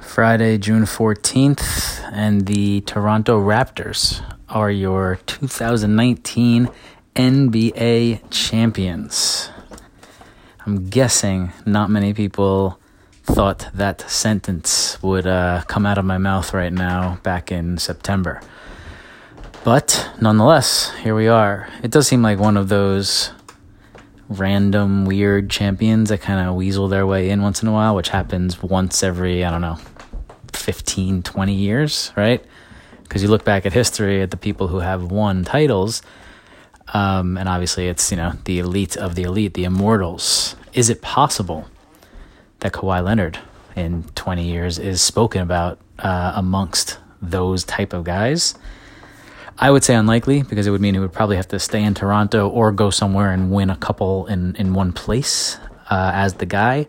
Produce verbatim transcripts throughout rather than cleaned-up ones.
Friday, June fourteenth, and the Toronto Raptors are your two thousand nineteen N B A champions. I'm guessing not many people thought that sentence would uh, come out of my mouth right now back in September. But nonetheless, here we are. It does seem like one of those random, weird champions that kind of weasel their way in once in a while, which happens once every, I don't know, fifteen, twenty years, right? Because you look back at history at the people who have won titles, um, and obviously it's, you know, the elite of the elite, the immortals. Is it possible that Kawhi Leonard in twenty years is spoken about uh, amongst those type of guys? I would say unlikely, because it would mean he would probably have to stay in Toronto or go somewhere and win a couple in, in one place uh, as the guy.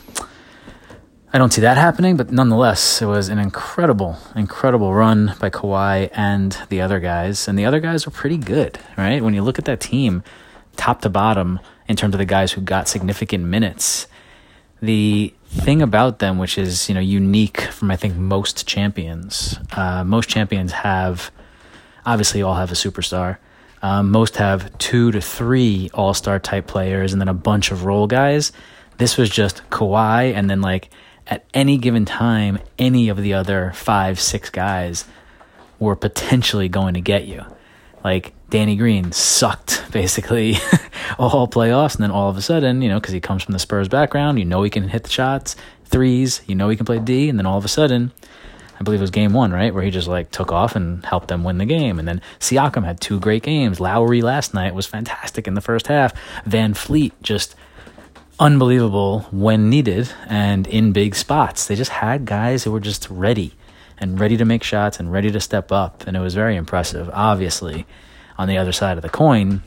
I don't see that happening, but nonetheless, it was an incredible, incredible run by Kawhi and the other guys. And the other guys are pretty good, right? When you look at that team, top to bottom, in terms of the guys who got significant minutes, the thing about them, which is, you know, unique from, I think, most champions, uh, most champions have... Obviously, all have a superstar. Um, most have two to three all-star type players and then a bunch of role guys. This was just Kawhi, and then like at any given time, any of the other five, six guys were potentially going to get you. Like Danny Green sucked basically all playoffs, and then all of a sudden, you know, because he comes from the Spurs background, you know he can hit the shots, threes, you know he can play D, and then all of a sudden, I believe it was game one, right, where he just like took off and helped them win the game. And then Siakam had two great games. Lowry last night was fantastic in the first half. Van Fleet just unbelievable when needed and in big spots. They just had guys who were just ready and ready to make shots and ready to step up. And it was very impressive. Obviously, on the other side of the coin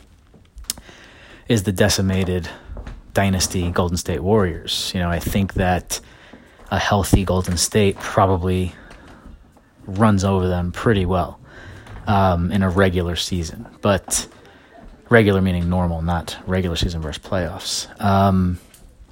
is the decimated dynasty Golden State Warriors. You know, I think that a healthy Golden State probably runs over them pretty well um, in a regular season. But regular meaning normal, not regular season versus playoffs. Um,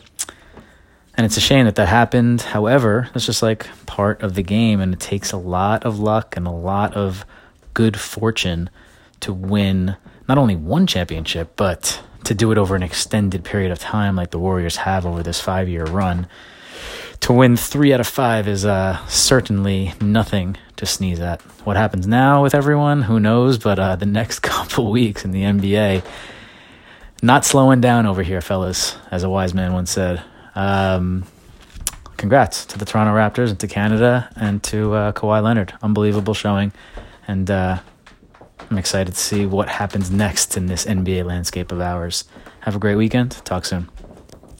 and it's a shame that that happened. However, it's just like part of the game, and it takes a lot of luck and a lot of good fortune to win not only one championship, but to do it over an extended period of time like the Warriors have over this five-year run. To win three out of five is uh, certainly nothing to sneeze at. What happens now with everyone, who knows? But uh, the next couple weeks in the N B A, not slowing down over here, fellas, as a wise man once said. Um, congrats to the Toronto Raptors and to Canada and to uh, Kawhi Leonard. Unbelievable showing. And uh, I'm excited to see what happens next in this N B A landscape of ours. Have a great weekend. Talk soon.